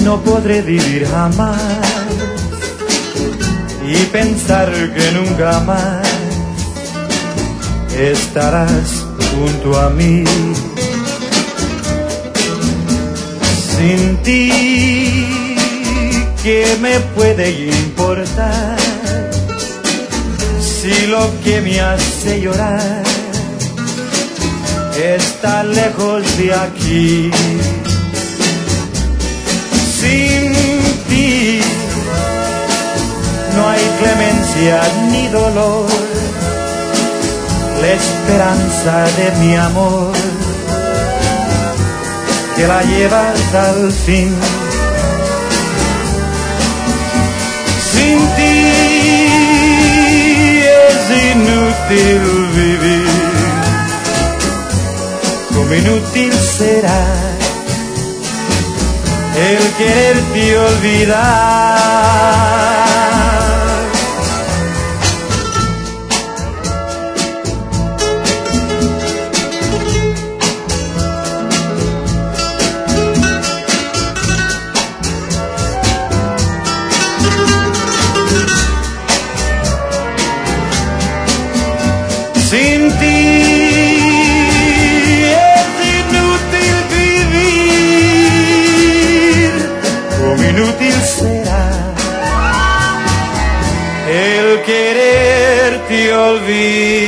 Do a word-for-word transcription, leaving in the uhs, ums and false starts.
no podré vivir jamás y pensar que nunca más estarás junto a mí. Sin ti, ¿qué me puede importar si lo que me hace llorar está lejos de aquí? Sin ti no hay clemencia ni dolor, la esperanza de mi amor que la llevas al fin. Sin ti es inútil vivir, como inútil será el quererte olvidar. Sin ti es inútil vivir, como inútil será el quererte olvidar.